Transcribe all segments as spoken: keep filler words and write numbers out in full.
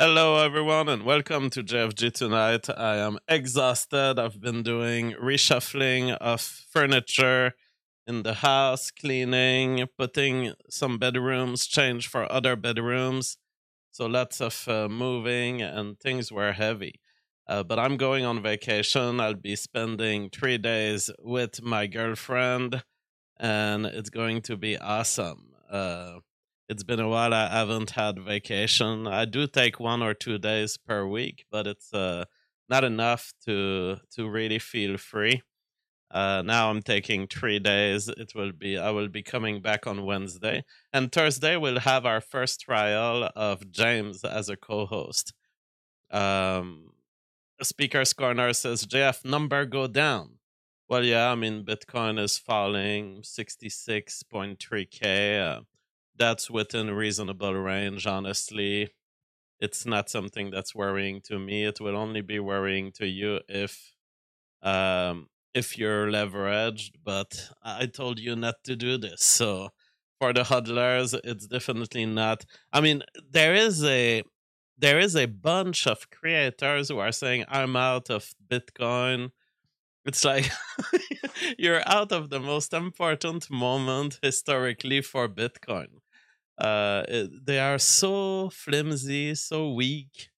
Hello, everyone, and welcome to J F G tonight. I am exhausted. I've been doing reshuffling of furniture in the house, cleaning, putting some bedrooms, change for other bedrooms. So lots of uh, moving, and things were heavy. Uh, but I'm going on vacation. I'll be spending three days with my girlfriend, and it's going to be awesome. Uh, it's been a while I haven't had vacation. I do take one or two days per week, but it's uh, not enough to to really feel free. Uh, now I'm taking three days. It will be I will be coming back on Wednesday, and Thursday we'll have our first trial of James as a co-host. Um, Speaker's Corner says J F number go down. Well, yeah, I mean Bitcoin is falling sixty-six point three k. Uh, that's within reasonable range, honestly. It's not something that's worrying to me. It will only be worrying to you if um if you're leveraged, but I told you not to do this. So for the hodlers, it's definitely not. I mean, there is a there is a bunch of creators who are saying I'm out of Bitcoin. It's like you're out of the most important moment historically for Bitcoin. Uh, it, they are so flimsy, so weak.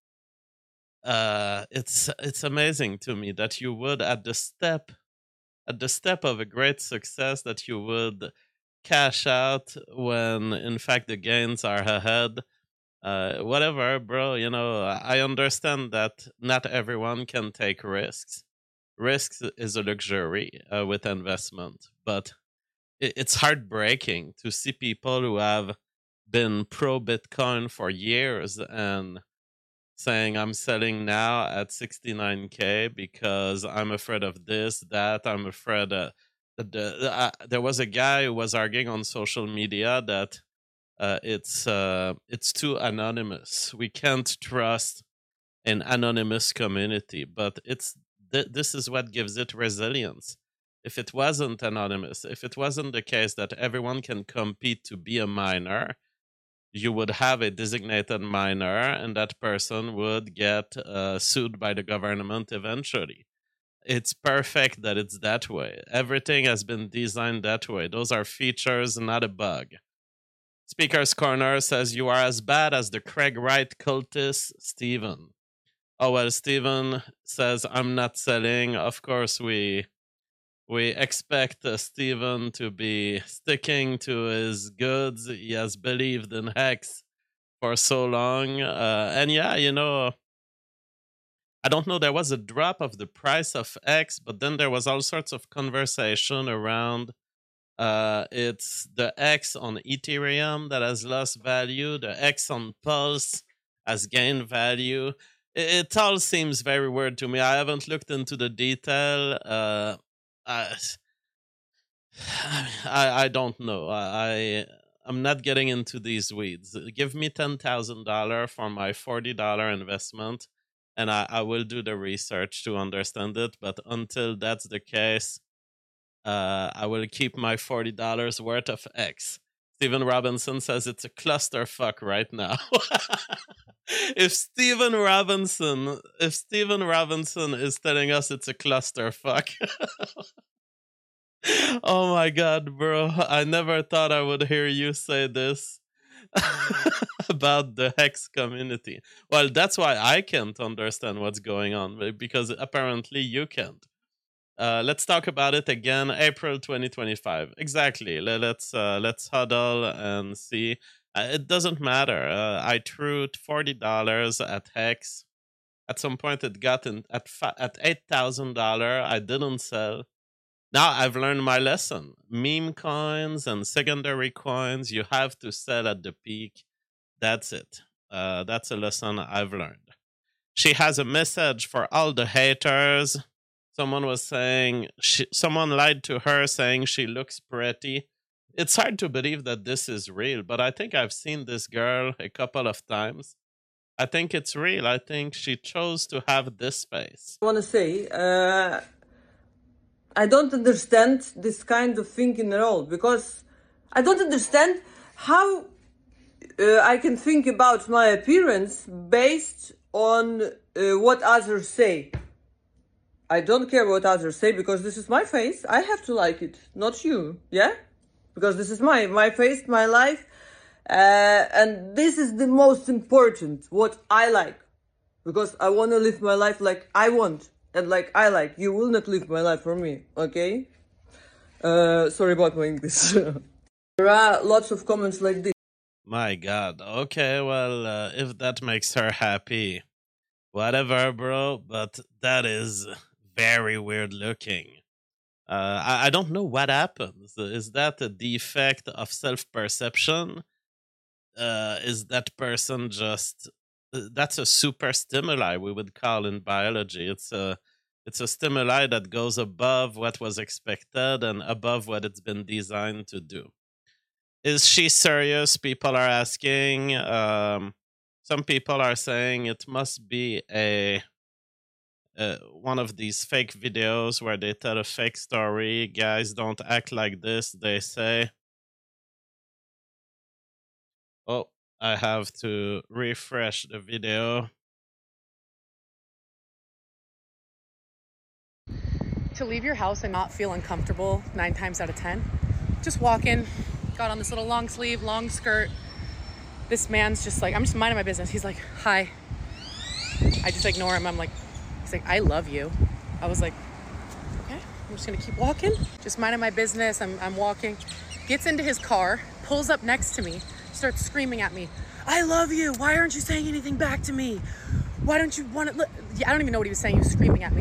Uh, it's it's amazing to me that you would at the step at the step of a great success that you would cash out when in fact the gains are ahead. Uh, whatever, bro. You know, I understand that not everyone can take risks. Risks is a luxury uh, with investment, but it, it's heartbreaking to see people who have been pro Bitcoin for years and saying I'm selling now at sixty-nine k because I'm afraid of this, that. I'm afraid uh, that the, uh, there was a guy who was arguing on social media that uh, it's uh, it's too anonymous. We can't trust an anonymous community, but it's th- this is what gives it resilience. If it wasn't anonymous, if it wasn't the case that everyone can compete to be a miner, you would have a designated miner, and that person would get uh, sued by the government eventually. It's perfect that it's that way. Everything has been designed that way. Those are features, not a bug. Speaker's Corner says you are as bad as the Craig Wright cultist, Stephen. Oh well, Stephen says I'm not selling. Of course, we we expect uh, Stephen to be sticking to his goods. He has believed in Hex for so long, uh, and yeah, you know, I don't know. There was a drop of the price of X, but then there was all sorts of conversation around. Uh, it's the X on Ethereum that has lost value. The X on Pulse has gained value. It, it all seems very weird to me. I haven't looked into the detail. Uh, I, I I don't know. I I'm not getting into these weeds. Give me ten thousand dollar for my forty dollar investment, and I, I will do the research to understand it. But until that's the case, uh, I will keep my forty dollars worth of X. Stephen Robinson says it's a clusterfuck right now. if Stephen Robinson, if Stephen Robinson is telling us it's a clusterfuck, oh my god, bro! I never thought I would hear you say this about the Hex community. Well, that's why I can't understand what's going on because apparently you can't. Uh, let's talk about it again. April twenty twenty-five. Exactly. Let, let's uh, let's huddle and see. Uh, it doesn't matter. Uh, I threw forty dollars at Hex. At some point, it got in at fa- at eight thousand dollar. I didn't sell. Now I've learned my lesson. Meme coins and secondary coins, you have to sell at the peak. That's it. Uh, that's a lesson I've learned. She has a message for all the haters. Someone was saying, she, someone lied to her saying she looks pretty. It's hard to believe that this is real, but I think I've seen this girl a couple of times. I think it's real. I think she chose to have this face. I want to say, uh, I don't understand this kind of thing in at all because I don't understand how uh, I can think about my appearance based on uh, what others say. I don't care what others say because this is my face. I have to like it, not you. Yeah? Because this is my my face, my life. Uh, and this is the most important, what I like. Because I want to live my life like I want and like I like. You will not live my life for me, okay? Uh, sorry about my English. There are lots of comments like this. My God. Okay, well, uh, if that makes her happy, whatever, bro. But that is very weird looking. Uh, I, I don't know what happens. Is that a defect of self perception? Uh, is that person just. uh, That's a super stimuli, we would call in biology. It's a. It's a stimuli that goes above what was expected and above what it's been designed to do. Is she serious? People are asking. Um, some people are saying it must be a uh, one of these fake videos where they tell a fake story. Guys, don't act like this, they say. Oh, I have to refresh the video. To leave your house and not feel uncomfortable nine times out of ten. Just walk in, got on this little long sleeve, long skirt. This man's just like, I'm just minding my business. He's like, hi. I just ignore him. I'm like, he's like, I love you. I was like, okay, I'm just gonna keep walking. Just minding my business. I'm, I'm walking. Gets into his car, pulls up next to me, starts screaming at me, I love you. Why aren't you saying anything back to me? Why don't you want to? Li-? I don't even know what he was saying. He was screaming at me.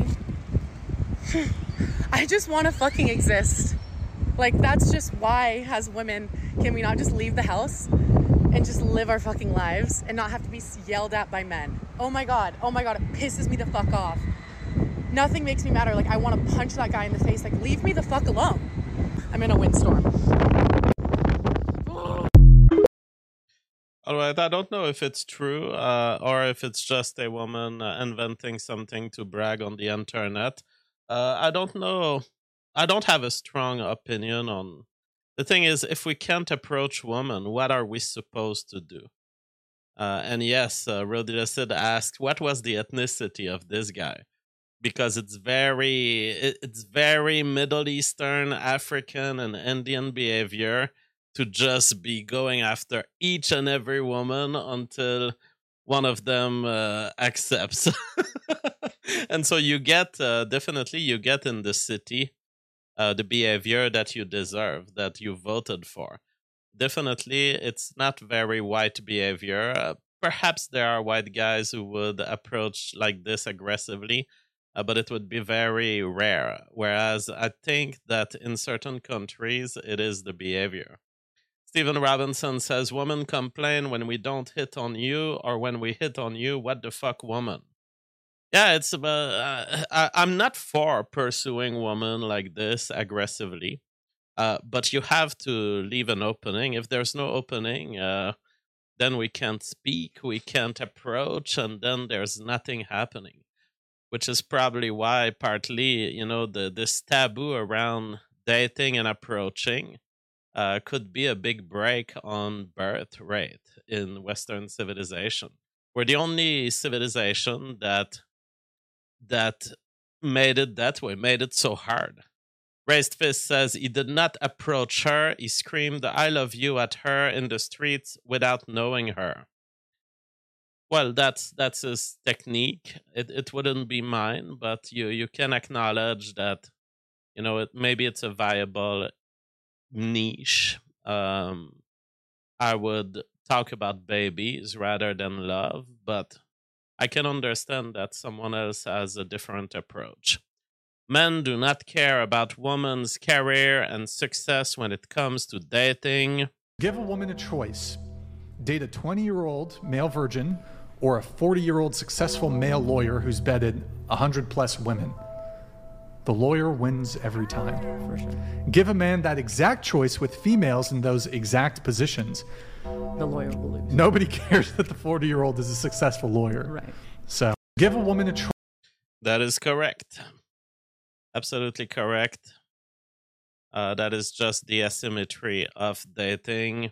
I just want to fucking exist. Like, that's just why, as women, can we not just leave the house and just live our fucking lives and not have to be yelled at by men? Oh my God. Oh my God. It pisses me the fuck off. Nothing makes me madder. Like, I want to punch that guy in the face. Like, leave me the fuck alone. I'm in a windstorm. All right, I don't know if it's true uh, or if it's just a woman uh, inventing something to brag on the internet. Uh, I don't know. I don't have a strong opinion on. The thing is, if we can't approach women, what are we supposed to do? Uh, and yes, uh, Rodila Sid asked, what was the ethnicity of this guy? Because it's very, it, it's very Middle Eastern, African, and Indian behavior to just be going after each and every woman until one of them uh, accepts. And so you get, uh, definitely, you get in the city uh, the behavior that you deserve, that you voted for. Definitely, it's not very white behavior. Uh, perhaps there are white guys who would approach like this aggressively, uh, but it would be very rare. Whereas I think that in certain countries, it is the behavior. Stephen Robinson says, women complain when we don't hit on you or when we hit on you. What the fuck, woman? Yeah, it's about. Uh, I, I'm not for pursuing women like this aggressively, uh, but you have to leave an opening. If there's no opening, uh, then we can't speak, we can't approach, and then there's nothing happening. Which is probably why, partly, you know, the this taboo around dating and approaching uh, could be a big break on birth rate in Western civilization. We're the only civilization that that made it that way, made it so hard. Raised Fist says he did not approach her. He screamed, I love you at her in the streets without knowing her. Well, that's that's his technique. It it wouldn't be mine, but you you can acknowledge that, you know, it maybe it's a viable niche. Um, I would talk about babies rather than love, but I can understand that someone else has a different approach. Men do not care about women's career and success when it comes to dating. Give a woman a choice. Date a twenty-year-old male virgin or a forty-year-old successful male lawyer who's bedded one hundred plus women. The lawyer wins every time. For sure. Give a man that exact choice with females in those exact positions. The lawyer will lose. Nobody cares that the forty-year-old is a successful lawyer. Right. So give a woman a choice. That is correct. Absolutely correct. Uh, that is just the asymmetry of dating.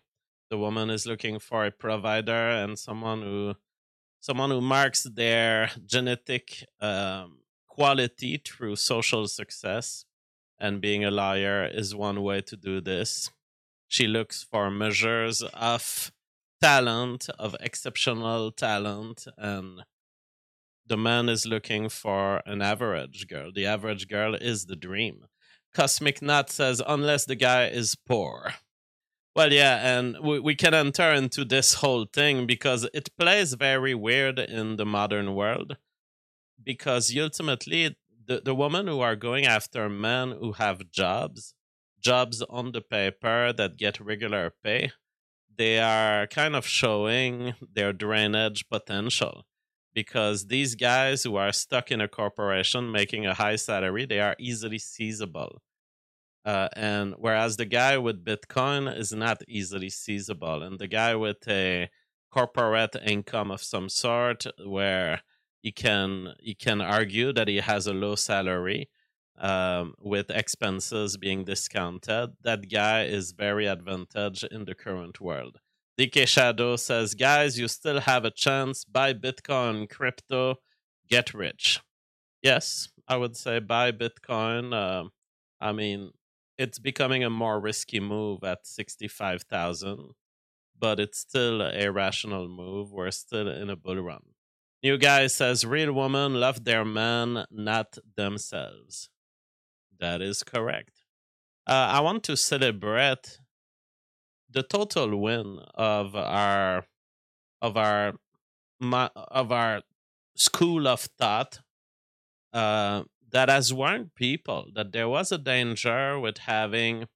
The woman is looking for a provider and someone who someone who marks their genetic um, quality through social success. And being a liar is one way to do this. She looks for measures of talent, of exceptional talent, and the man is looking for an average girl. The average girl is the dream. Cosmic Nut says, unless the guy is poor. Well, yeah, and we, we can enter into this whole thing because it plays very weird in the modern world. Because ultimately, the, the women who are going after men who have jobs, jobs on the paper that get regular pay, they are kind of showing their drainage potential. Because these guys who are stuck in a corporation making a high salary, they are easily seizable. Uh, and whereas the guy with Bitcoin is not easily seizable. And the guy with a corporate income of some sort where he can he can argue that he has a low salary um, with expenses being discounted, that guy is very advantaged in the current world. D K Shadow says, guys, you still have a chance. Buy Bitcoin, crypto, get rich. Yes, I would say buy Bitcoin. Uh, I mean, it's becoming a more risky move at sixty-five thousand, but it's still a rational move. We're still in a bull run. New guy says, real women love their man, not themselves. That is correct. Uh, I want to celebrate the total win of our of our of our school of thought uh, that has warned people that there was a danger with having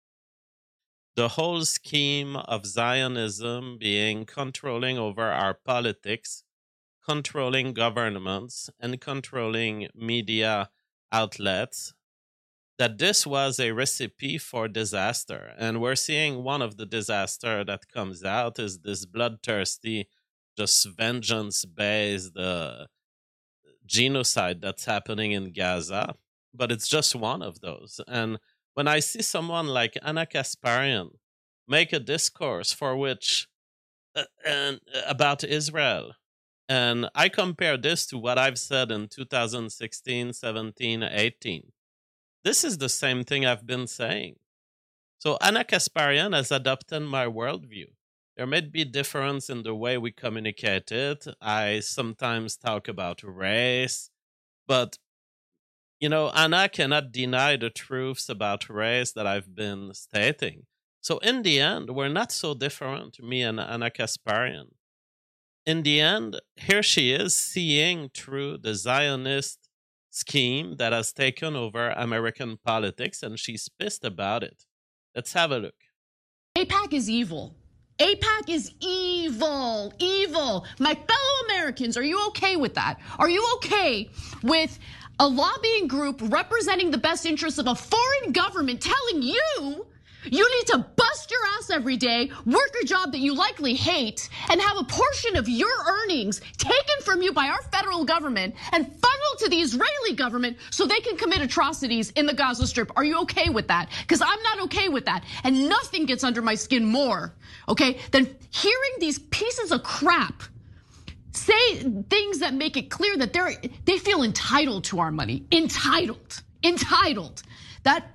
the whole scheme of Zionism being controlling over our politics, controlling governments, and controlling media outlets, that this was a recipe for disaster. And we're seeing one of the disaster that comes out is this bloodthirsty, just vengeance-based uh, genocide that's happening in Gaza. But it's just one of those. And when I see someone like Ana Kasparian make a discourse for which uh, and uh, about Israel, and I compare this to what I've said in two thousand sixteen, seventeen, eighteen. This is the same thing I've been saying. So Ana Kasparian has adopted my worldview. There may be difference in the way we communicate it. I sometimes talk about race, but you know, Ana cannot deny the truths about race that I've been stating. So in the end, we're not so different, me and Ana Kasparian. In the end, here she is seeing through the Zionist scheme that has taken over American politics, and she's pissed about it. Let's have a look. AIPAC is evil. AIPAC is evil, evil. My fellow Americans, are you okay with that? Are you okay with a lobbying group representing the best interests of a foreign government telling you you need to bust your ass every day, work a job that you likely hate, and have a portion of your earnings taken from you by our federal government and funneled to the Israeli government so they can commit atrocities in the Gaza Strip? Are you okay with that? Because I'm not okay with that. And nothing gets under my skin more, okay, than hearing these pieces of crap say things that make it clear that they're they feel entitled to our money. Entitled. Entitled. That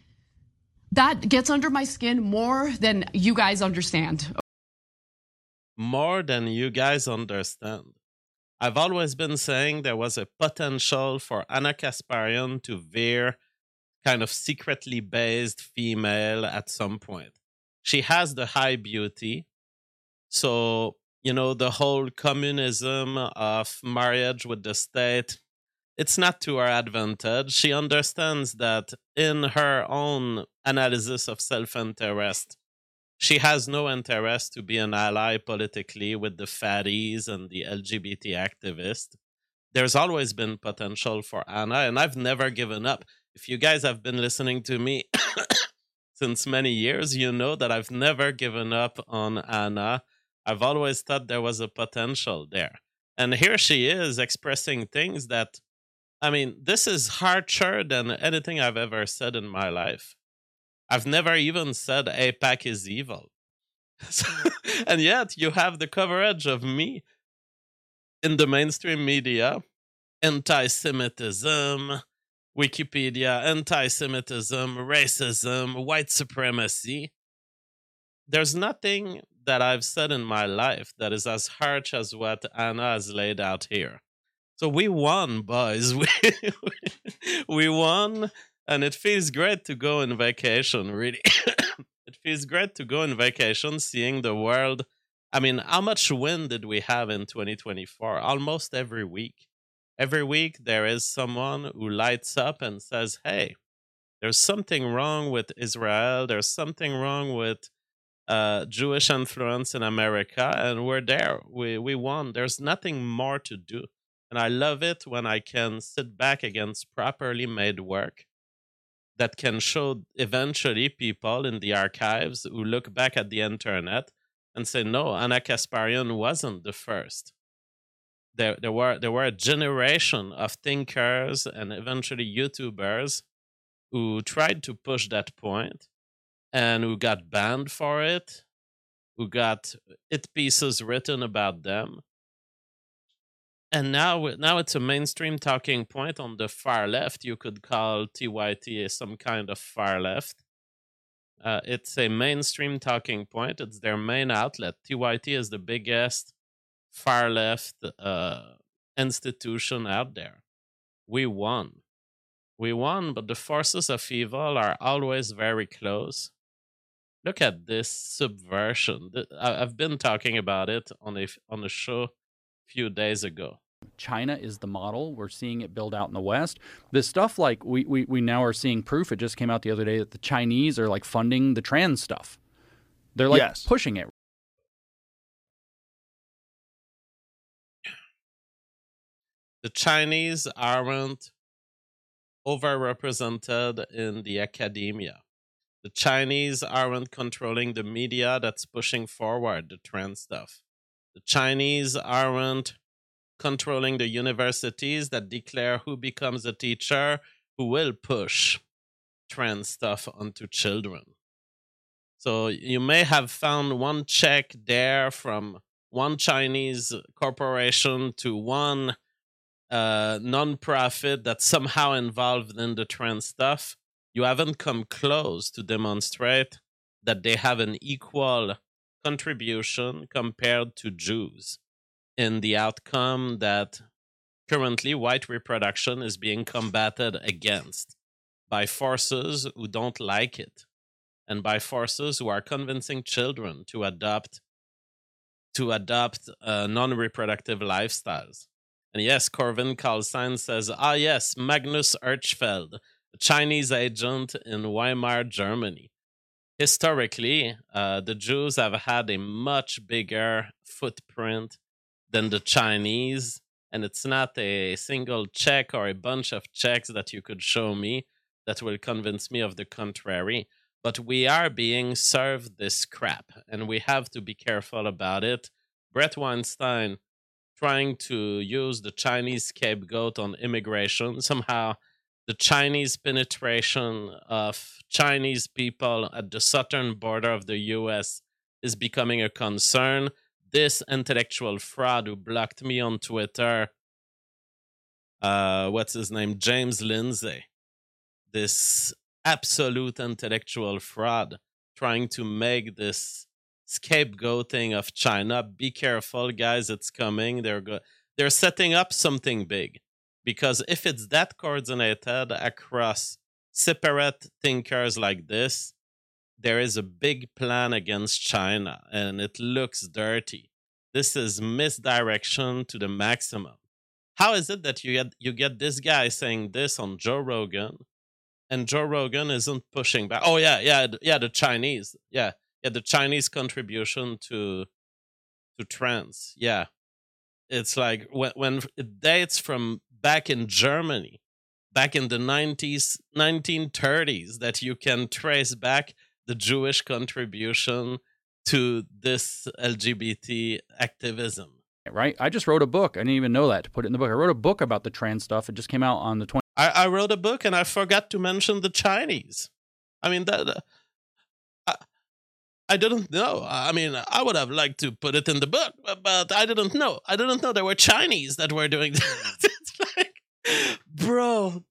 That gets under my skin more than you guys understand. More than you guys understand. I've always been saying there was a potential for Ana Kasparian to veer kind of secretly based female at some point. She has the high beauty. So, you know, the whole communism of marriage with the state, it's not to her advantage. She understands that in her own analysis of self-interest, she has no interest to be an ally politically with the fatties and the L G B T activists. There's always been potential for Ana, and I've never given up. If you guys have been listening to me since many years, you know that I've never given up on Ana. I've always thought there was a potential there. And here she is expressing things that, I mean, this is harsher than anything I've ever said in my life. I've never even said AIPAC is evil. And yet you have the coverage of me in the mainstream media, anti-Semitism, Wikipedia, anti-Semitism, racism, white supremacy. There's nothing that I've said in my life that is as harsh as what Anna has laid out here. So we won, boys. We, we won, and it feels great to go on vacation, really. It feels great to go on vacation, seeing the world. I mean, how much win did we have in twenty twenty-four? Almost every week. Every week there is someone who lights up and says, hey, there's something wrong with Israel. There's something wrong with uh, Jewish influence in America. And we're there. We, we won. There's nothing more to do. And I love it when I can sit back against properly made work that can show eventually people in the archives who look back at the internet and say, no, Anna Kasparian wasn't the first. There, there were there were a generation of thinkers and eventually YouTubers who tried to push that point and who got banned for it, who got hit pieces written about them. And now, now it's a mainstream talking point on the far left. You could call T Y T some kind of far left. Uh, it's a mainstream talking point. It's their main outlet. T Y T is the biggest far left uh, institution out there. We won. We won, but the forces of evil are always very close. Look at this subversion. I've been talking about it on a, on a show few days ago. China is the model. We're seeing it build out in the West. This stuff, like we, we we now are seeing proof. It just came out the other day that the Chinese are like funding the trans stuff. They're like yes. pushing it. The Chinese aren't overrepresented in the academia. The Chinese aren't controlling the media that's pushing forward the trans stuff. The Chinese aren't controlling the universities that declare who becomes a teacher who will push trans stuff onto children. So you may have found one check there from one Chinese corporation to one uh, non-profit that's somehow involved in the trans stuff. You haven't come close to demonstrate that they have an equal contribution compared to Jews in the outcome that currently white reproduction is being combated against by forces who don't like it and by forces who are convincing children to adopt to adopt uh, non-reproductive lifestyles. And yes, Corvin Carlstein says, ah yes, Magnus Hirschfeld, a Chinese agent in Weimar, Germany. Historically, uh, the Jews have had a much bigger footprint than the Chinese, and it's not a single check or a bunch of checks that you could show me that will convince me of the contrary. But we are being served this crap, and we have to be careful about it. Brett Weinstein trying to use the Chinese scapegoat on immigration, somehow the Chinese penetration of Chinese people at the southern border of the U S is becoming a concern. This intellectual fraud who blocked me on Twitter, uh, what's his name? James Lindsay. This absolute intellectual fraud trying to make this scapegoating of China. Be careful, guys. It's coming. They're go- They're setting up something big. Because if it's that coordinated across separate thinkers like this, there is a big plan against China, and it looks dirty. This is misdirection to the maximum. How is it that you get you get this guy saying this on Joe Rogan, and Joe Rogan isn't pushing back? Oh yeah, yeah, yeah. The Chinese, yeah, yeah. The Chinese contribution to to trans, yeah. It's like when when it dates from back in Germany, back in the nineties, nineteen thirties, that you can trace back the Jewish contribution to this L G B T activism. Right? I just wrote a book. I didn't even know that to put it in the book. I wrote a book about the trans stuff. It just came out on the twentieth. I, I wrote a book and I forgot to mention the Chinese. I mean, that, uh, I didn't know. I mean, I would have liked to put it in the book, but, but I didn't know. I didn't know there were Chinese that were doing that. It's like, bro,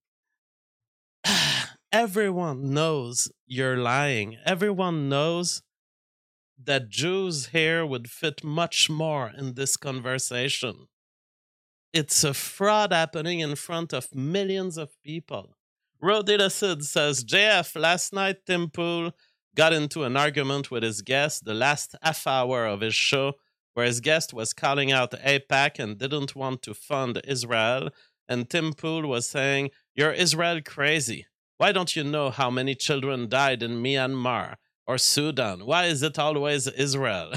everyone knows you're lying. Everyone knows that Jews here would fit much more in this conversation. It's a fraud happening in front of millions of people. Rodita Sid says, J F, last night Tim Pool got into an argument with his guest the last half hour of his show, where his guest was calling out AIPAC and didn't want to fund Israel, and Tim Pool was saying, you're Israel crazy. Why don't you know how many children died in Myanmar or Sudan? Why is it always Israel?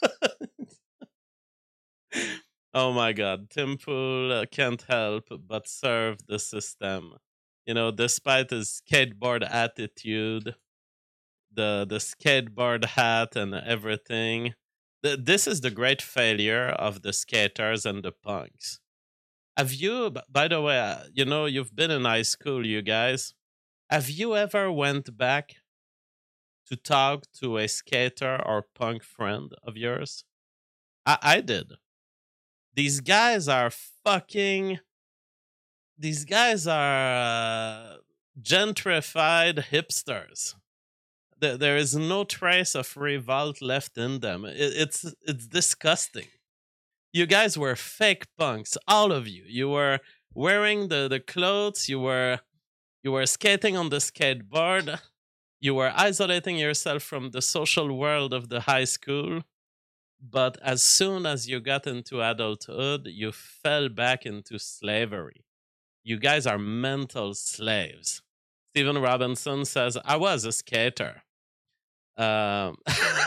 Oh my God, Tim Pool uh, can't help but serve the system. You know, despite his skateboard attitude, the the skateboard hat and everything, th- this is the great failure of the skaters and the punks. Have you, b- by the way, uh, you know, you've been in high school, you guys. Have you ever went back to talk to a skater or punk friend of yours? I, I did. These guys are fucking. These guys are uh, gentrified hipsters. There, there is no trace of revolt left in them. It, it's it's disgusting. You guys were fake punks, all of you. You were wearing the, the clothes. You were you were skating on the skateboard. You were isolating yourself from the social world of the high school. But as soon as you got into adulthood, you fell back into slavery. You guys are mental slaves. Stephen Robinson says, I was a skater. Um,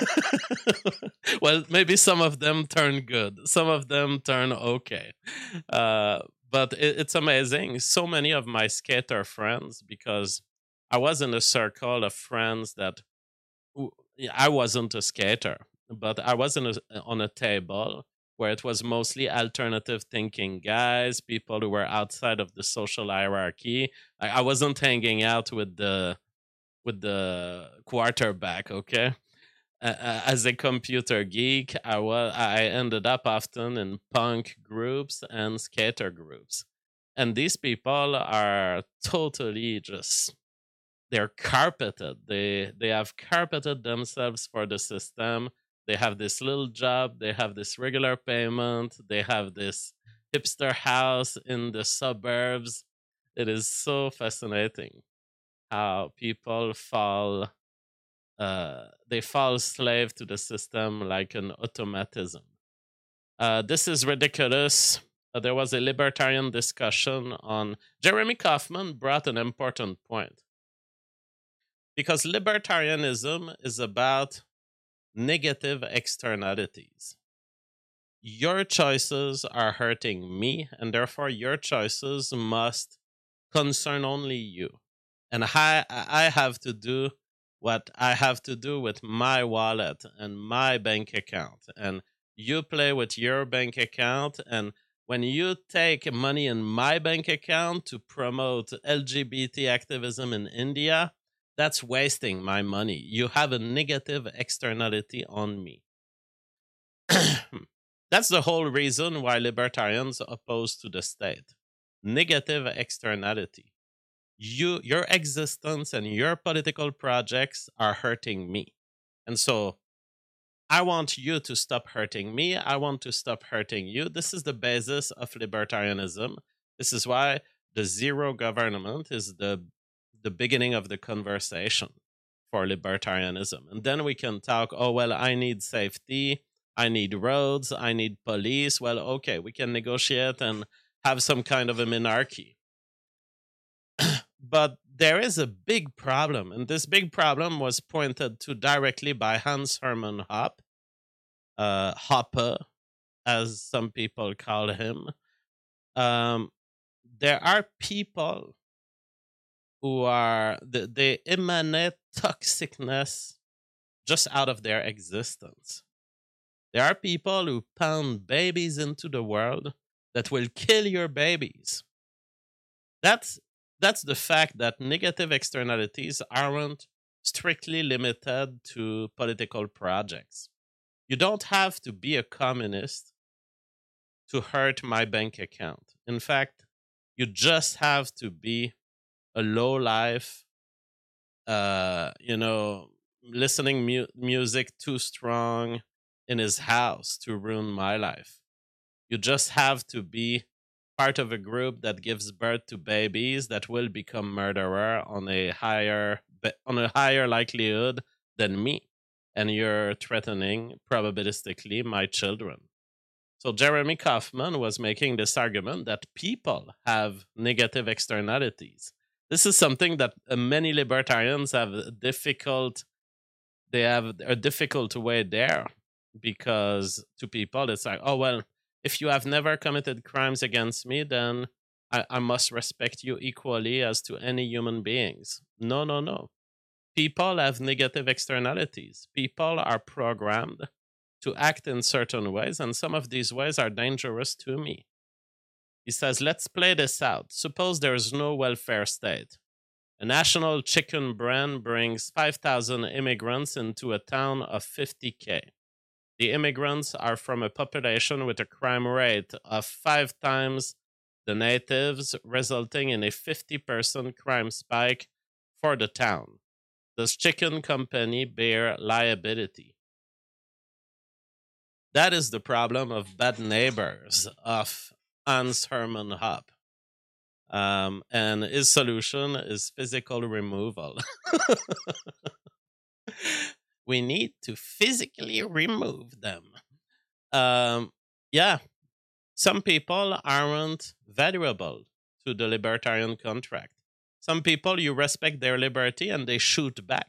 well, maybe some of them turn good. Some of them turn okay. Uh, but it, it's amazing. So many of my skater friends, because I was in a circle of friends that I wasn't a skater, but I was in a, on a table where it was mostly alternative thinking guys, people who were outside of the social hierarchy. I, I wasn't hanging out with the with the quarterback, okay? Uh, as a computer geek, I was I ended up often in punk groups and skater groups. And these people are totally just they're carpeted. They they have carpeted themselves for the system. They have this little job. They have this regular payment. They have this hipster house in the suburbs. It is so fascinating how people fall, uh, they fall slave to the system like an automatism. Uh, this is ridiculous. Uh, there was a libertarian discussion on, Jeremy Kaufman brought an important point. Because libertarianism is about negative externalities. Your choices are hurting me, and therefore your choices must concern only you. And I, I have to do what I have to do with my wallet and my bank account. And you play with your bank account. And when you take money in my bank account to promote L G B T activism in India, that's wasting my money. You have a negative externality on me. That's the whole reason why libertarians oppose to the state. Negative externality. You, your existence and your political projects are hurting me. And so I want you to stop hurting me. I want to stop hurting you. This is the basis of libertarianism. This is why the zero government is the the beginning of the conversation for libertarianism. And then we can talk, oh, well, I need safety, I need roads, I need police. Well, okay, we can negotiate and have some kind of a monarchy. But there is a big problem, and this big problem was pointed to directly by Hans Hermann Hoppe, uh, Hoppe, as some people call him. Um, there are people who are, they emanate toxicness just out of their existence. There are people who pound babies into the world that will kill your babies. That's, that's the fact that negative externalities aren't strictly limited to political projects. You don't have to be a communist to hurt my bank account. In fact, you just have to be a low life, uh, you know, listening mu- music too strong in his house to ruin my life. You just have to be part of a group that gives birth to babies that will become murderer on a higher on a higher likelihood than me, and you're threatening probabilistically my children. So Jeremy Kaufman was making this argument that people have negative externalities. This is something that uh, many libertarians have a difficult they have a difficult way there, because to people it's like, oh well, if you have never committed crimes against me, then I, I must respect you equally as to any human beings. No, no, no. People have negative externalities. People are programmed to act in certain ways, and some of these ways are dangerous to me. He says, let's play this out. Suppose there is no welfare state. A national chicken brand brings five thousand immigrants into a town of fifty thousand. The immigrants are from a population with a crime rate of five times the natives, resulting in a fifty percent crime spike for the town. Does chicken company bear liability? That is the problem of Bad Neighbors of Hans Hermann Hoppe. Um, and his solution is physical removal. We need to physically remove them. Um, yeah, some people aren't valuable to the libertarian contract. Some people, you respect their liberty and they shoot back.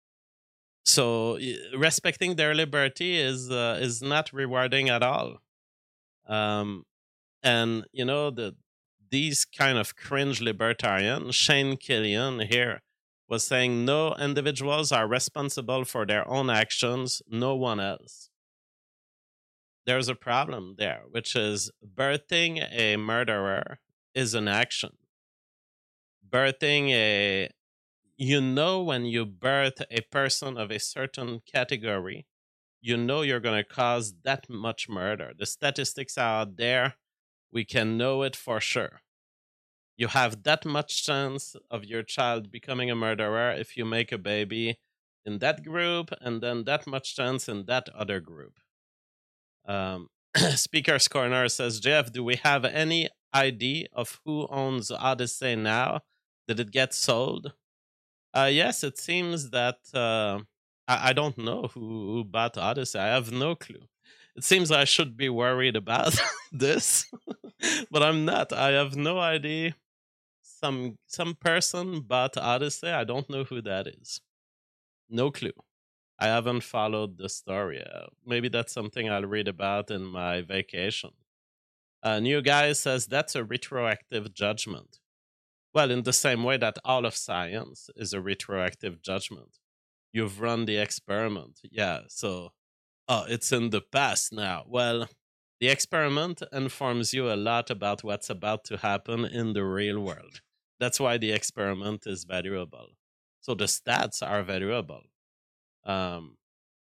So respecting their liberty is uh, is not rewarding at all. Um, and, you know, the these kind of cringe libertarians, Shane Killian here, was saying no individuals are responsible for their own actions, no one else. There's a problem there, which is birthing a murderer is an action. Birthing a, you know, when you birth a person of a certain category, you know you're going to cause that much murder. The statistics are out there. We can know it for sure. You have that much chance of your child becoming a murderer if you make a baby in that group, and then that much chance in that other group. Um, Speaker's Corner says, Jeff, do we have any idea of who owns Odyssey now? Did it get sold? Uh, yes, it seems that uh, I, I don't know who, who bought Odyssey. I have no clue. It seems I should be worried about this, but I'm not. I have no idea. Some some person bought Odyssey. I don't know who that is. No clue. I haven't followed the story. Uh, maybe that's something I'll read about in my vacation. Uh, New Guy says that's a retroactive judgment. Well, in the same way that all of science is a retroactive judgment. You've run the experiment. Yeah, so, oh, it's in the past now. Well, the experiment informs you a lot about what's about to happen in the real world. That's why the experiment is valuable. So the stats are valuable. Um,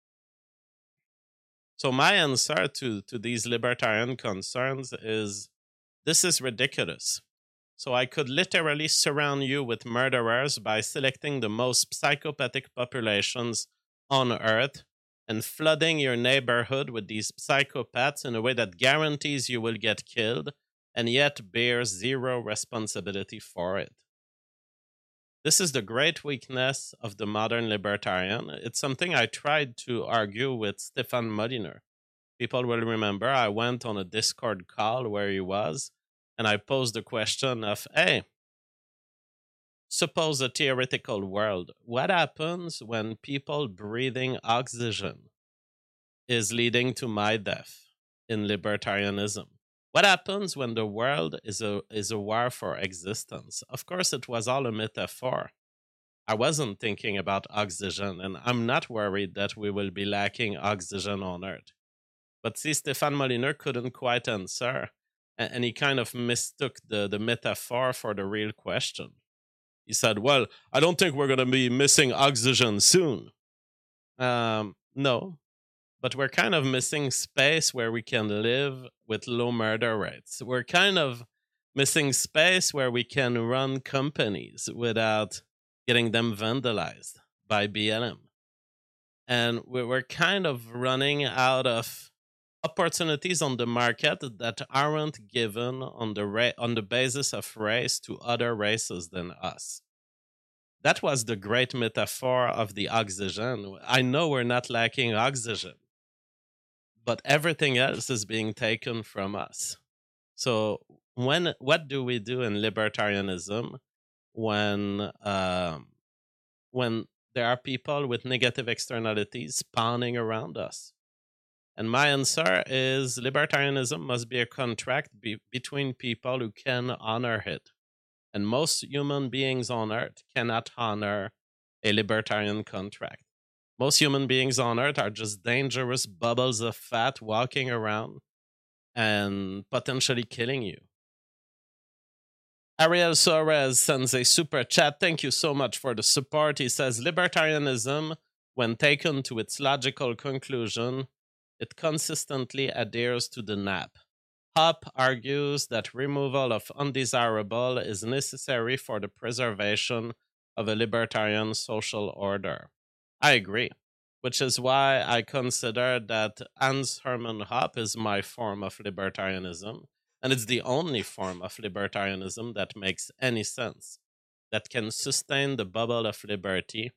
so my answer to, to these libertarian concerns is, this is ridiculous. So I could literally surround you with murderers by selecting the most psychopathic populations on Earth and flooding your neighborhood with these psychopaths in a way that guarantees you will get killed and yet bears zero responsibility for it. This is the great weakness of the modern libertarian. It's something I tried to argue with Stefan Molyneux. People will remember I went on a Discord call where he was, and I posed the question of, hey, suppose a theoretical world. What happens when people breathing oxygen is leading to my death in libertarianism? What happens when the world is a is a war for existence? Of course, it was all a metaphor. I wasn't thinking about oxygen, and I'm not worried that we will be lacking oxygen on Earth. But see, Stefan Molyneux couldn't quite answer, and he kind of mistook the, the metaphor for the real question. He said, well, I don't think we're going to be missing oxygen soon. Um, no, but we're kind of missing space where we can live with low murder rates. We're kind of missing space where we can run companies without getting them vandalized by B L M. And we're kind of running out of opportunities on the market that aren't given on the ra- on the basis of race to other races than us. That was the great metaphor of the oxygen. I know we're not lacking oxygen, but everything else is being taken from us. So when what do we do in libertarianism when um, when there are people with negative externalities spawning around us? And my answer is libertarianism must be a contract be- between people who can honor it. And most human beings on Earth cannot honor a libertarian contract. Most human beings on Earth are just dangerous bubbles of fat walking around and potentially killing you. Ariel Soares sends a super chat. Thank you so much for the support. He says, libertarianism, when taken to its logical conclusion, it consistently adheres to the N A P. Hoppe argues that removal of undesirable is necessary for the preservation of a libertarian social order. I agree, which is why I consider that Hans Hermann Hoppe is my form of libertarianism, and it's the only form of libertarianism that makes any sense, that can sustain the bubble of liberty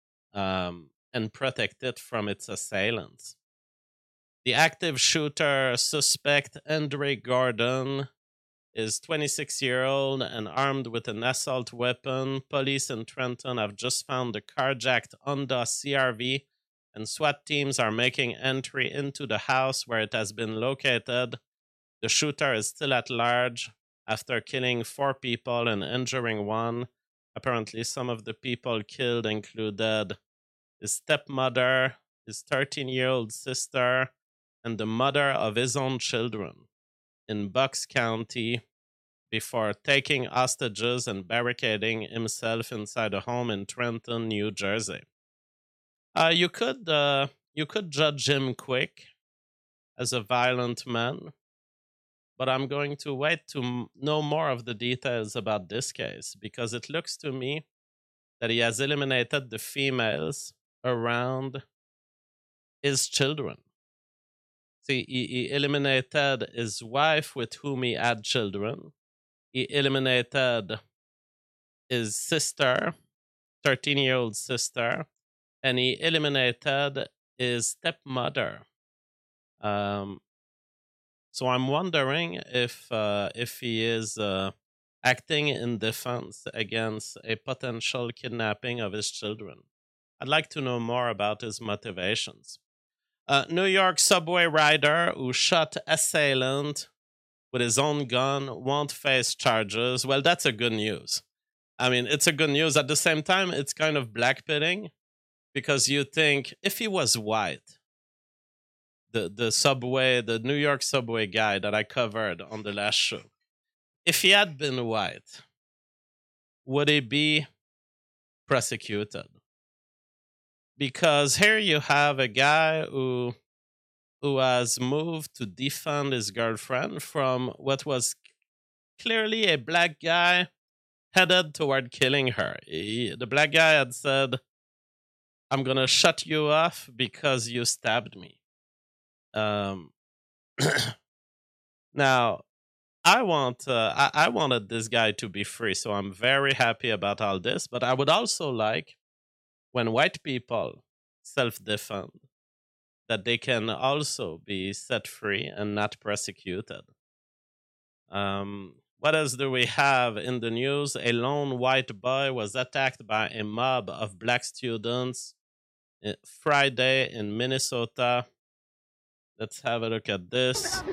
um, and protect it from its assailants. The active shooter suspect, Andre Gordon, is twenty-six-year-old and armed with an assault weapon. Police in Trenton have just found the carjacked Honda C R V, and SWAT teams are making entry into the house where it has been located. The shooter is still at large after killing four people and injuring one. Apparently, some of the people killed included his stepmother, his thirteen-year-old sister, and the mother of his own children in Bucks County before taking hostages and barricading himself inside a home in Trenton, New Jersey. Uh, you could uh, you could judge him quick as a violent man, but I'm going to wait to m- know more of the details about this case, because it looks to me that he has eliminated the females around his children. See, he, he eliminated his wife with whom he had children. He eliminated his sister, thirteen-year-old sister, and he eliminated his stepmother. Um, so I'm wondering if uh, if he is uh, acting in defense against a potential kidnapping of his children. I'd like to know more about his motivations. Uh, New York subway rider who shot assailant with his own gun won't face charges. Well, that's a good news. I mean, it's a good news. At the same time, it's kind of blackpilling, because you think if he was white, the, the subway, the New York subway guy that I covered on the last show, if he had been white, would he be prosecuted? Because here you have a guy who who has moved to defend his girlfriend from what was clearly a black guy headed toward killing her. He, the black guy had said, I'm going to shut you off because you stabbed me. Um, now, I want uh, I, I wanted this guy to be free, so I'm very happy about all this. But I would also like, when white people self-defend, that they can also be set free and not prosecuted. Um, what else do we have in the news? A lone white boy was attacked by a mob of black students Friday in Minnesota. Let's have a look at this.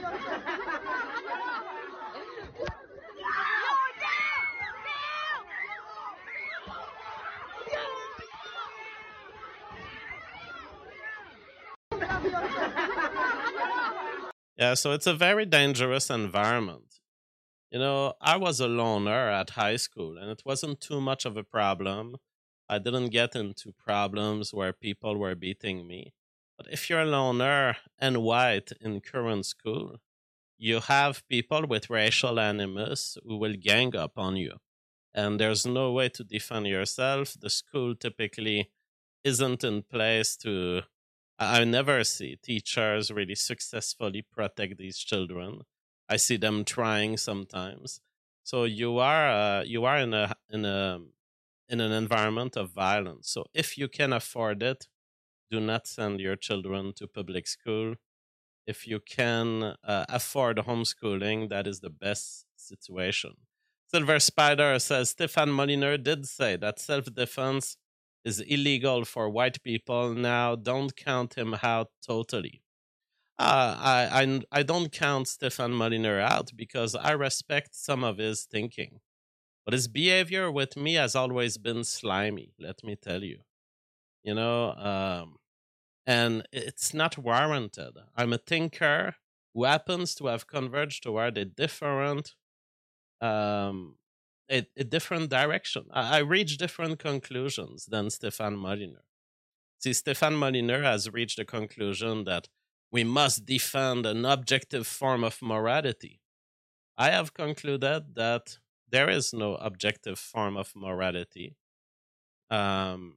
Yeah, so it's a very dangerous environment. You know, I was a loner at high school, and it wasn't too much of a problem. I didn't get into problems where people were beating me. But if you're a loner and white in current school, you have people with racial animus who will gang up on you. And there's no way to defend yourself. The school typically isn't in place to. I I never see teachers really successfully protect these children. I see them trying sometimes. So you are uh, you are in a in a in an environment of violence. So if you can afford it, do not send your children to public school. If you can uh, afford homeschooling, that is the best situation. Silver Spider says Stefan Molyneux did say that self-defense is illegal for white people. Now, don't count him out totally. Uh, I, I I don't count Stefan Molyneux out because I respect some of his thinking, but his behavior with me has always been slimy. Let me tell you, you know, um, and it's not warranted. I'm a thinker who happens to have converged toward a different um, a, a different direction. I, I reach different conclusions than Stefan Molyneux. See, Stefan Molyneux has reached the conclusion that we must defend an objective form of morality. I have concluded that there is no objective form of morality. Um,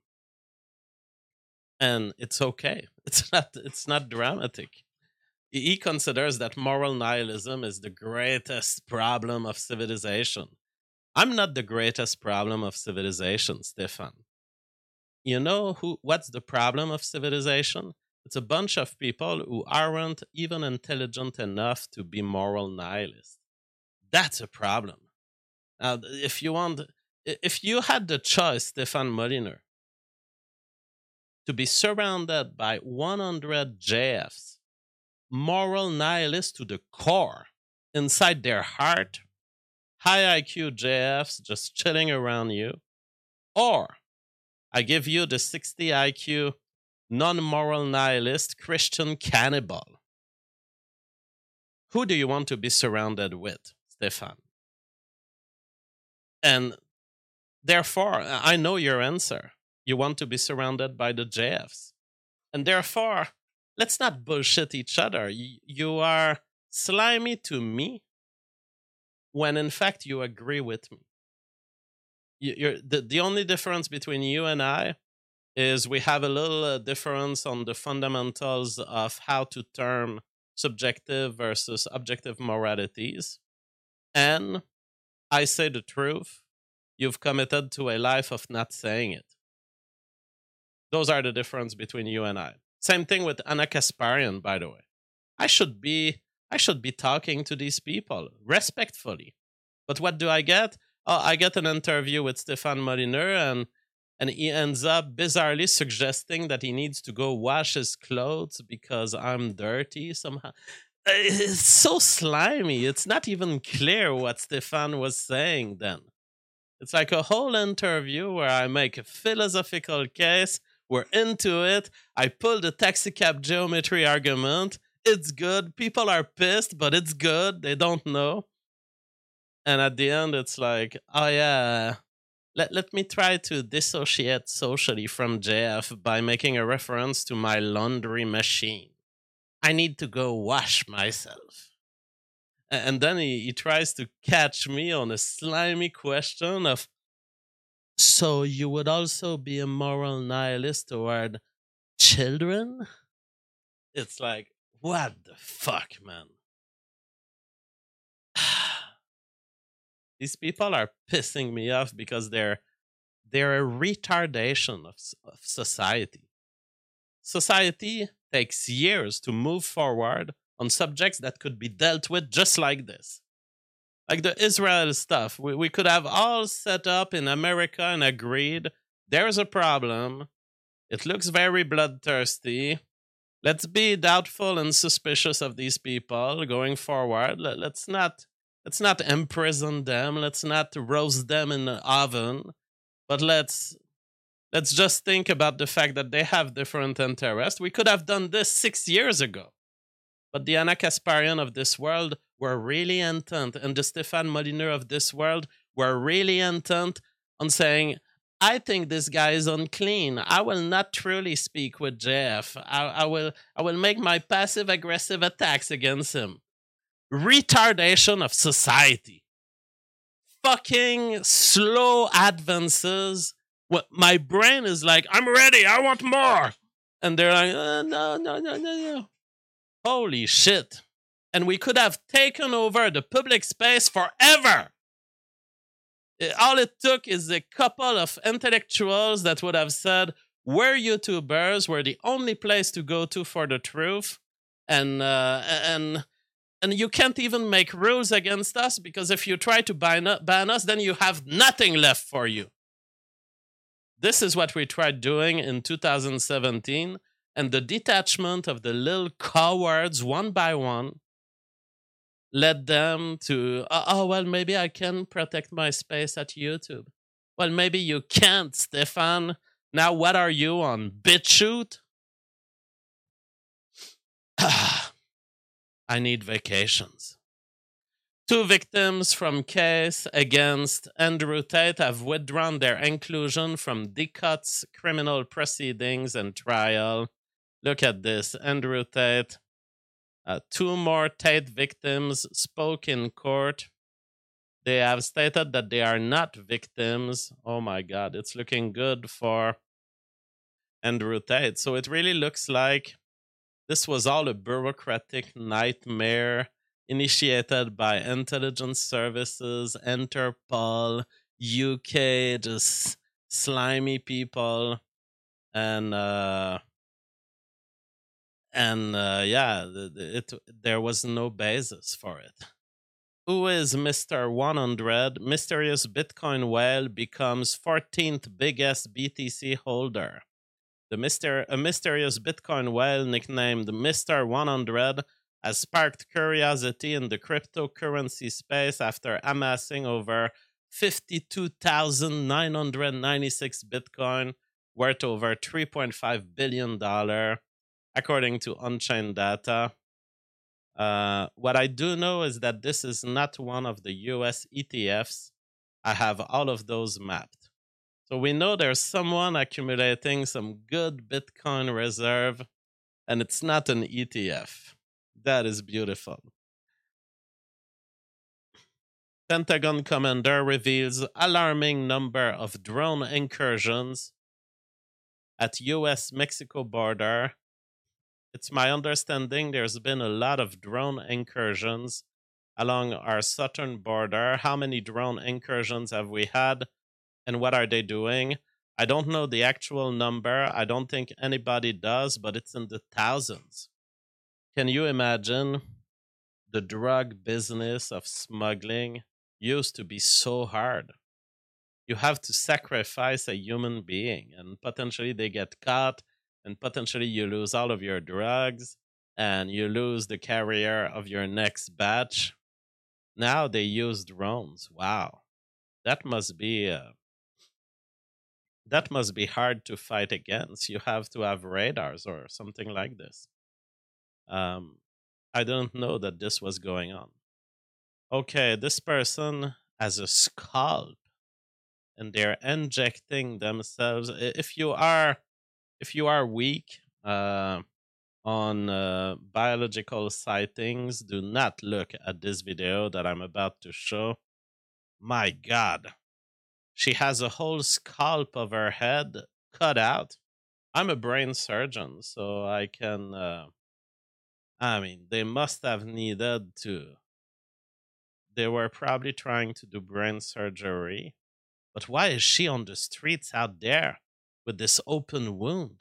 and it's okay. It's not it's not dramatic. He considers that moral nihilism is the greatest problem of civilization. I'm not the greatest problem of civilization, Stefan. You know who? What's the problem of civilization? It's a bunch of people who aren't even intelligent enough to be moral nihilists. That's a problem. Now, if you want, if you had the choice, Stefan Molyneux, to be surrounded by one hundred J Fs, moral nihilists to the core, inside their heart, high I Q J Fs just chilling around you, or I give you the sixty I Q non-moral nihilist Christian cannibal. Who do you want to be surrounded with, Stefan? And therefore, I know your answer. You want to be surrounded by the J Fs. And therefore, let's not bullshit each other. You are slimy to me when in fact you agree with me. You're, the, the only difference between you and I is we have a little uh, difference on the fundamentals of how to term subjective versus objective moralities. And I say the truth, you've committed to a life of not saying it. Those are the difference between you and I. Same thing with Anna Kasparian, by the way. I should be I should be talking to these people respectfully. But what do I get? Oh, I get an interview with Stefan Molyneux, and and he ends up bizarrely suggesting that he needs to go wash his clothes because I'm dirty somehow. It's so slimy. It's not even clear what Stefan was saying then. It's like a whole interview where I make a philosophical case. We're into it. I pull the taxi cab geometry argument. It's good. People are pissed, but it's good. They don't know. And at the end, it's like, oh yeah, let, let me try to dissociate socially from J F by making a reference to my laundry machine. I need to go wash myself. And then he, he tries to catch me on a slimy question of, so you would also be a moral nihilist toward children? It's like, what the fuck, man? These people are pissing me off because they're they're a retardation of, of society. Society takes years to move forward on subjects that could be dealt with just like this. Like the Israel stuff, we, we could have all set up in America and agreed there's a problem. It looks very bloodthirsty. Let's be doubtful and suspicious of these people going forward. Let, let's not let's not imprison them. Let's not roast them in the oven. But let's let's just think about the fact that they have different interests. We could have done this six years ago. But the Anna Kasparian of this world were really intent, and the Stéphane Molyneux of this world were really intent on saying, I think this guy is unclean. I will not truly speak with J F. I, I will I will make my passive-aggressive attacks against him. Retardation of society. Fucking slow advances. What my brain is like, I'm ready, I want more. And they're like, uh, no, no, no, no, no. Holy shit. And we could have taken over the public space forever. All it took is a couple of intellectuals that would have said, we're YouTubers, we're the only place to go to for the truth. And, uh, and, and you can't even make rules against us, because if you try to ban, ban us, then you have nothing left for you. This is what we tried doing in two thousand seventeen, and the detachment of the little cowards, one by one, led them to, oh, oh, well, maybe I can protect my space at YouTube. Well, maybe you can't, Stéphane. Now what are you on, BitChute? I need vacations. Two victims from case against Andrew Tate have withdrawn their inclusion from D C O T's criminal proceedings and trial. Look at this. Andrew Tate. Uh, two more Tate victims spoke in court. They have stated that they are not victims. Oh my God, it's looking good for Andrew Tate. So it really looks like this was all a bureaucratic nightmare initiated by intelligence services, Interpol, U K, just slimy people. And, uh, and uh, yeah, it, there was no basis for it. Who is Mister one hundred? Mysterious Bitcoin whale becomes fourteenth biggest B T C holder. The Mister A mysterious Bitcoin whale nicknamed Mister one hundred has sparked curiosity in the cryptocurrency space after amassing over fifty-two thousand nine hundred ninety-six Bitcoin, worth over three point five billion dollars, according to on-chain data. Uh, what I do know is that this is not one of the U S E T Fs. I have all of those mapped. So we know there's someone accumulating some good Bitcoin reserve, and it's not an E T F. That is beautiful. Pentagon commander reveals alarming number of drone incursions at U S Mexico border. It's my understanding there's been a lot of drone incursions along our southern border. How many drone incursions have we had, and what are they doing? I don't know the actual number. I don't think anybody does, but it's in the thousands. Can you imagine? The drug business of smuggling used to be so hard. You have to sacrifice a human being, and potentially they get caught, and potentially you lose all of your drugs, and you lose the carrier of your next batch. Now they use drones. Wow. That must be uh, that must be hard to fight against. You have to have radars or something like this. Um, I don't know that this was going on. Okay, this person has a scalp, and they're injecting themselves. If you are, if you are weak uh, on uh, biological sightings, do not look at this video that I'm about to show. My God, she has a whole scalp of her head cut out. I'm a brain surgeon, so I can. Uh, I mean, they must have needed to. They were probably trying to do brain surgery. But why is she on the streets out there with this open wound?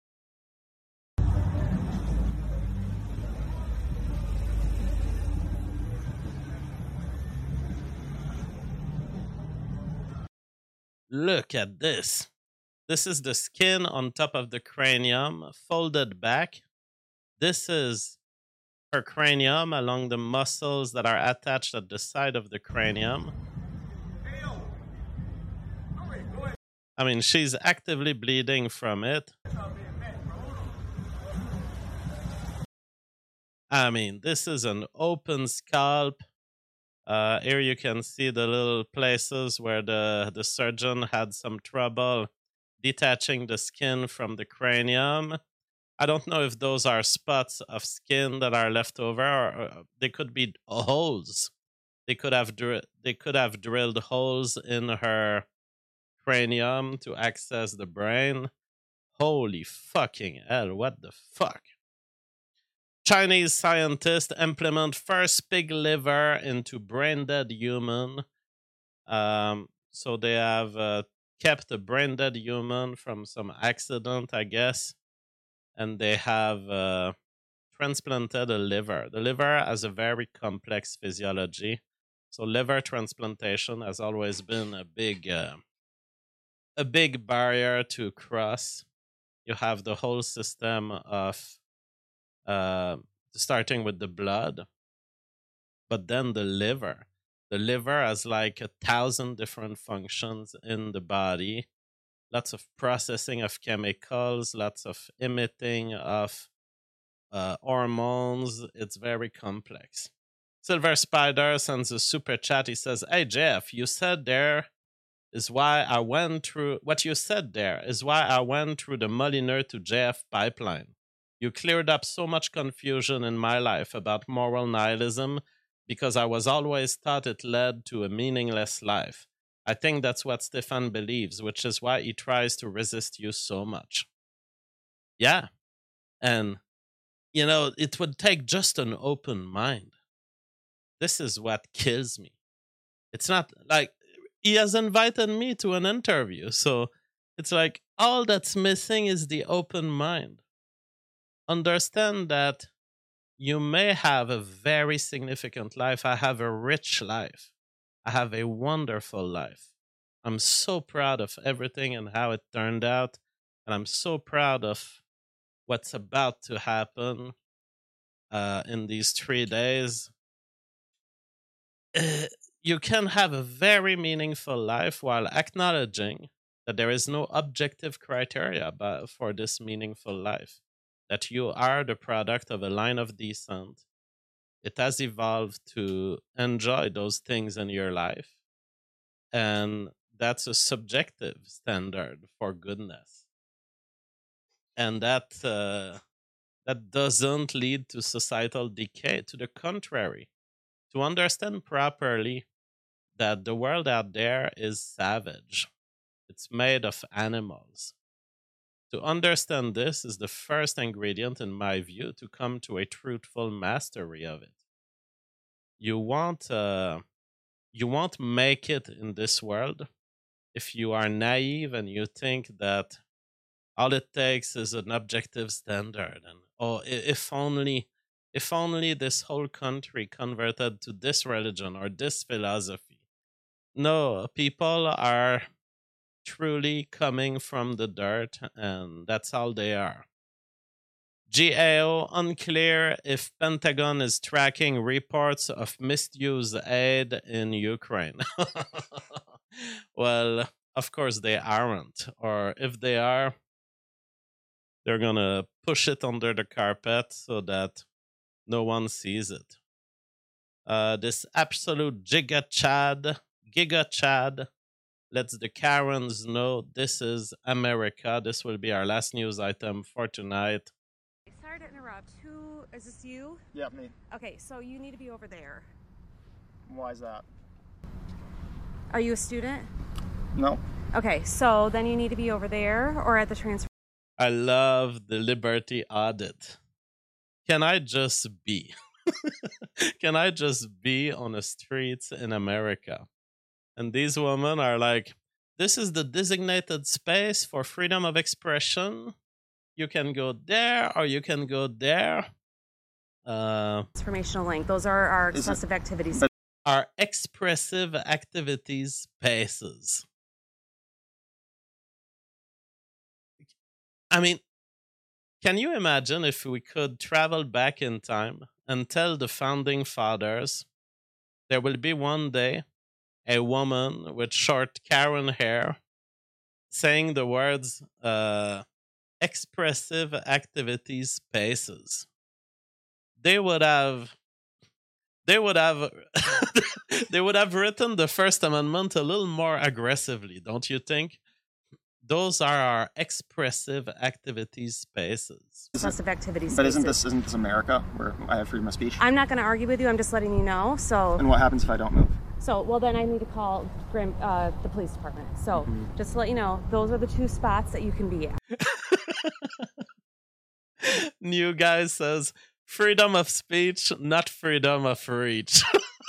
Look at this. This is the skin on top of the cranium, folded back. This is her cranium along the muscles that are attached at the side of the cranium. I mean, she's actively bleeding from it. I mean, this is an open scalp. Uh, here you can see the little places where the, the surgeon had some trouble detaching the skin from the cranium. I don't know if those are spots of skin that are left over, or, or they could be holes. They could have dr- they could have drilled holes in her cranium to access the brain. Holy fucking hell! What the fuck? Chinese scientists implement first pig liver into brain-dead human. Um, so they have uh, kept a brain-dead human from some accident, I guess, and they have uh, transplanted a liver. The liver has a very complex physiology, so liver transplantation has always been a big, uh, a big barrier to cross. You have the whole system of uh, starting with the blood, but then the liver. The liver has like a thousand different functions in the body, lots of processing of chemicals, lots of emitting of uh, hormones. It's very complex. Silver Spider sends a super chat. He says, "Hey Jeff, you said there is why I went through what you said there is why I went through the Molyneux to J F pipeline. You cleared up so much confusion in my life about moral nihilism because I was always taught it led to a meaningless life. I think that's what Stefan believes, which is why he tries to resist you so much." Yeah. And, you know, it would take just an open mind. This is what kills me. It's not like he has invited me to an interview. So it's like all that's missing is the open mind. Understand that you may have a very significant life. I have a rich life. I have a wonderful life. I'm so proud of everything and how it turned out. And I'm so proud of what's about to happen uh, in these three days. Uh, you can have a very meaningful life while acknowledging that there is no objective criteria for this meaningful life. That you are the product of a line of descent. It has evolved to enjoy those things in your life. And that's a subjective standard for goodness. And that uh, that doesn't lead to societal decay. To the contrary, to understand properly that the world out there is savage. It's made of animals. To understand this is the first ingredient, in my view, to come to a truthful mastery of it. You won't, uh, you won't make it in this world if you are naive and you think that all it takes is an objective standard. And oh, if only, if only this whole country converted to this religion or this philosophy. No, people are truly coming from the dirt, and that's all they are. G A O, unclear if Pentagon is tracking reports of misused aid in Ukraine. Well, of course they aren't. Or if they are, they're going to push it under the carpet so that no one sees it. Uh, this absolute giga Chad, giga Chad, lets the Karens know this is America. This will be our last news item for tonight. Sorry to interrupt. Who is this? You? Yeah, me. Okay, so you need to be over there. Why is that? Are you a student? No. Okay, so then you need to be over there or at the transfer. I love the Liberty audit. Can I just be? Can I just be on the streets in America? And these women are like, this is the designated space for freedom of expression. You can go there or you can go there. Uh, Transformational link. Those are our expressive activities. Our expressive activities spaces. I mean, can you imagine if we could travel back in time and tell the founding fathers there will be one day a woman with short Karen hair saying the words uh, expressive activities spaces. they would have they would have they would have written the First Amendment a little more aggressively, don't you think? Those are our expressive activities spaces. Expressive activities. But isn't spaces. this isn't this America where I have freedom of speech? I'm not going to argue with you. I'm just letting you know. So. And what happens if I don't move? So, well, then I need to call Grand, uh, the police department. So, mm-hmm. just to let you know, those are the two spots that you can be at. New guy says, freedom of speech, not freedom of reach.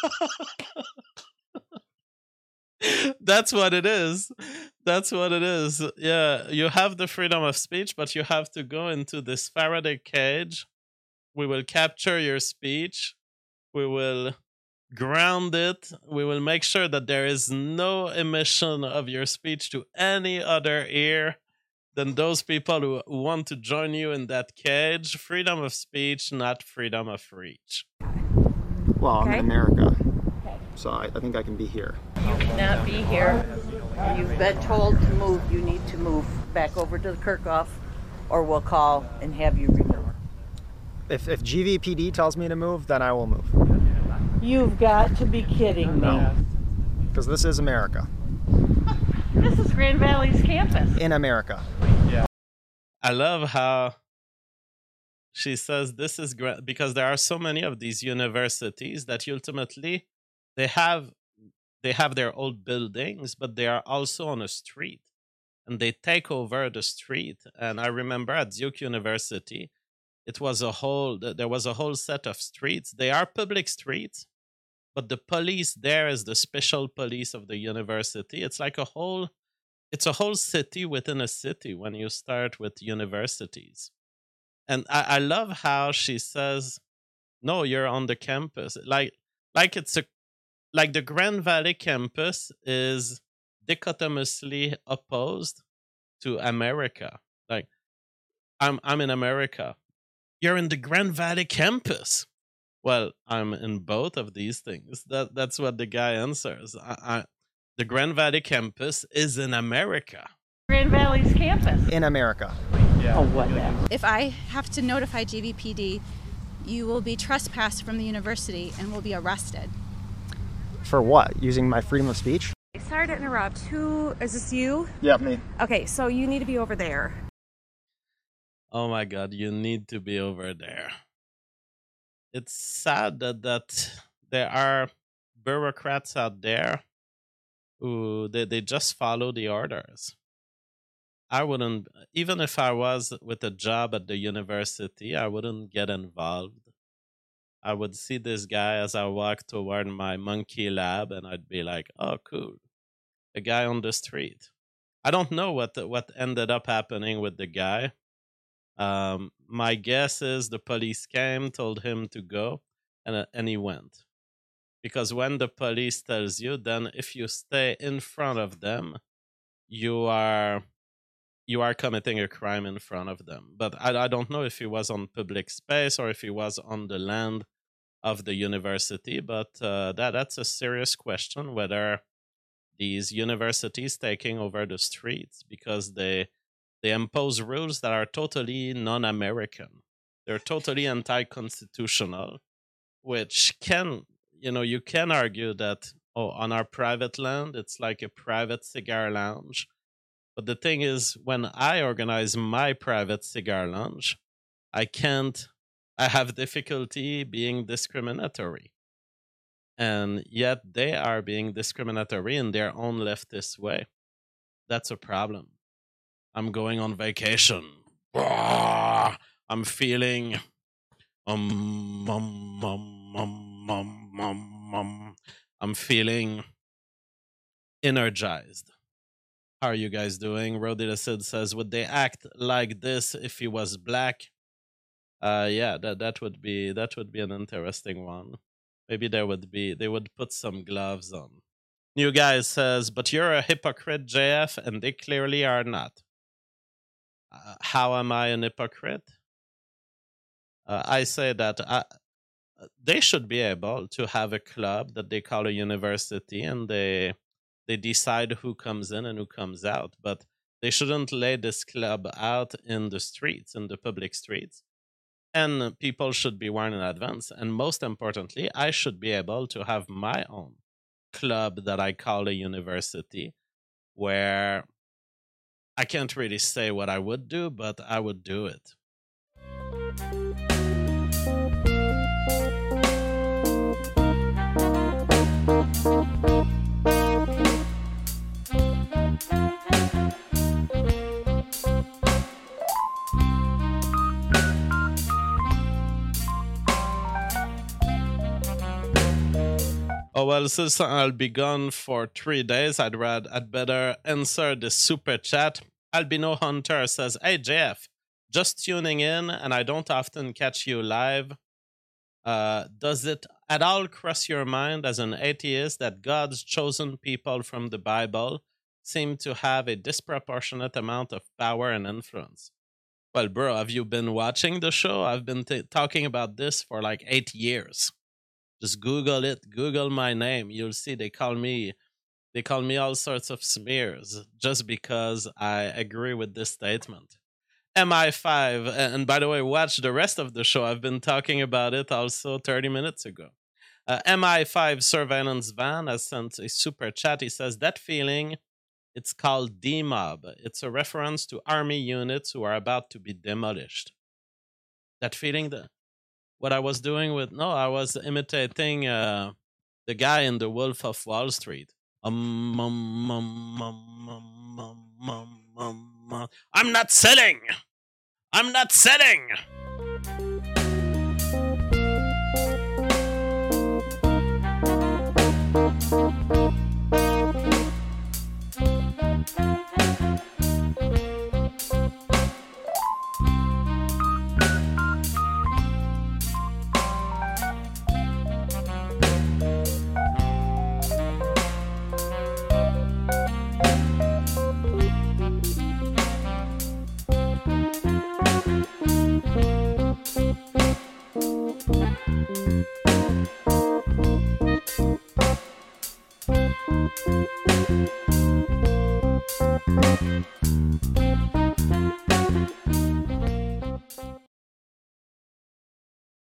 That's what it is. That's what it is. Yeah, you have the freedom of speech, but you have to go into this Faraday cage. We will capture your speech. We will ground it. We will make sure that there is no emission of your speech to any other ear than those people who want to join you in that cage. Freedom of speech, not freedom of reach. Well, I'm Okay. in America, Okay. so I, I think I can be here. You cannot be here. You've been told to move. You need to move back over to the Kirchhoff, or we'll call and have you removed. If, if G V P D tells me to move, then I will move. You've got to be kidding me. No. Because this is America. This is Grand Valley's campus. In America. I love how she says this is great because there are so many of these universities that ultimately they have they have their old buildings, but they are also on a street and they take over the street. And I remember at Duke University, it was a whole there was a whole set of streets. They are public streets, but the police there is the special police of the university. It's like a whole It's a whole city within a city when you start with universities. And I, I love how she says, no, you're on the campus. Like like it's a like the Grand Valley campus is dichotomously opposed to America. Like I'm I'm in America. You're in the Grand Valley campus. Well, I'm in both of these things. That that's what the guy answers. I, I The Grand Valley campus is in America. Grand Valley's campus. In America. Oh, whatever. If I have to notify G V P D, you will be trespassed from the university and will be arrested. For what? Using my freedom of speech? Sorry to interrupt. Who is this? You? Yeah, me. Okay, so you need to be over there. Oh my God, you need to be over there. It's sad that, that there are bureaucrats out there who they, they just follow the orders. I wouldn't, even if I was with a job at the university, I wouldn't get involved. I would see this guy as I walk toward my monkey lab and I'd be like, oh, cool. A guy on the street. I don't know what the, what ended up happening with the guy. Um, my guess is the police came, told him to go, and, uh, and he went. Because when the police tells you, then if you stay in front of them, you are you are committing a crime in front of them. But I, I don't know if he was on public space or if he was on the land of the university. But uh, that that's a serious question, whether these universities taking over the streets because they they impose rules that are totally non-American. They're totally anti-constitutional, which can, you know, you can argue that, oh, on our private land, it's like a private cigar lounge. But the thing is, when I organize my private cigar lounge, I can't, I have difficulty being discriminatory. And yet they are being discriminatory in their own leftist way. That's a problem. I'm going on vacation. I'm feeling, um, um, um, um, um, um, um, I'm feeling energized. How are you guys doing? Rodila Sid says, would they act like this if he was black? Uh, yeah, that that would be that would be an interesting one. Maybe there would be they would put some gloves on. New guy says, but you're a hypocrite, J F, and they clearly are not. Uh, how am I an hypocrite? Uh, I say that I, they should be able to have a club that they call a university, and they they decide who comes in and who comes out. But they shouldn't lay this club out in the streets, in the public streets. and people should be warned in advance. And most importantly, I should be able to have my own club that I call a university, where I can't really say what I would do, but I would do it. Oh, well, since I'll be gone for three days, I'd rather, I'd better answer the super chat. Albino Hunter says, "Hey, J F, just tuning in, and I don't often catch you live. Uh, does it at all cross your mind as an atheist that God's chosen people from the Bible seem to have a disproportionate amount of power and influence?" Well, bro, have you been watching the show? I've been t- talking about this for like eight years. Just Google it. Google my name. You'll see they call me, they call me all sorts of smears just because I agree with this statement. M I five, and by the way, watch the rest of the show. I've been talking about it also thirty minutes ago. Uh, M I five Surveillance Van has sent a super chat. He says, "That feeling, it's called D-Mob. It's a reference to army units who are about to be demolished." That feeling, the what I was doing with, no, I was imitating uh, the guy in The Wolf of Wall Street. Um, um, um, um, um, um, um, um, um. I'm not selling! I'm not selling! Thank you.